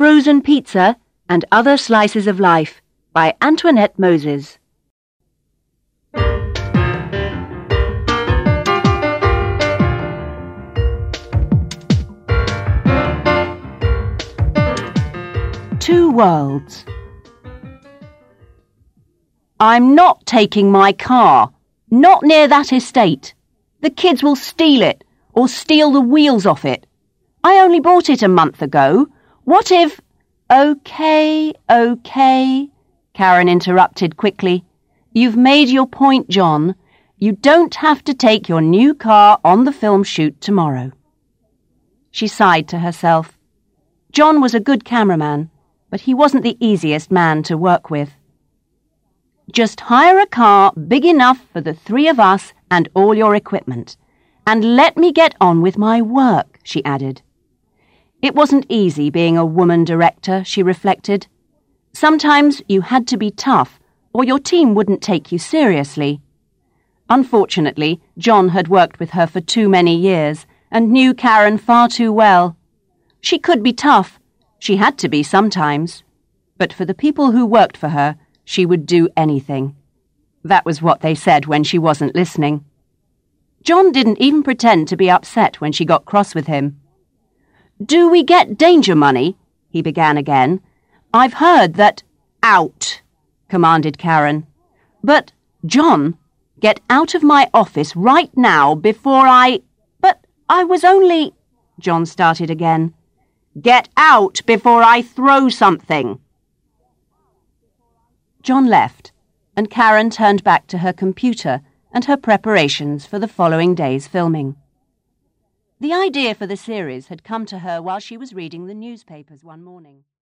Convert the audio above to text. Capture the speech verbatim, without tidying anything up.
Frozen Pizza and Other Slices of Life by Antoinette Moses. Two worlds. I'm not taking my car. Not near that estate. The kids will steal it, or steal the wheels off it. I only bought it a month ago. What if... OK, OK, Karen interrupted quickly. You've made your point, John. You don't have to take your new car on the film shoot tomorrow. She sighed to herself. John was a good cameraman, but he wasn't the easiest man to work with. Just hire a car big enough for the three of us and all your equipment. And let me get on with my work, she added. It wasn't easy being a woman director, she reflected. Sometimes you had to be tough, or your team wouldn't take you seriously. Unfortunately, John had worked with her for too many years and knew Karen far too well. She could be tough. She had to be sometimes. But for the people who worked for her, she would do anything. That was what they said when she wasn't listening. John didn't even pretend to be upset when she got cross with him. Do we get danger money? He began again. I've heard that... Out, commanded Karen. But, John, get out of my office right now before I... But I was only... John started again. Get out before I throw something. John left, and Karen turned back to her computer and her preparations for the following day's filming. The idea for the series had come to her while she was reading the newspapers one morning.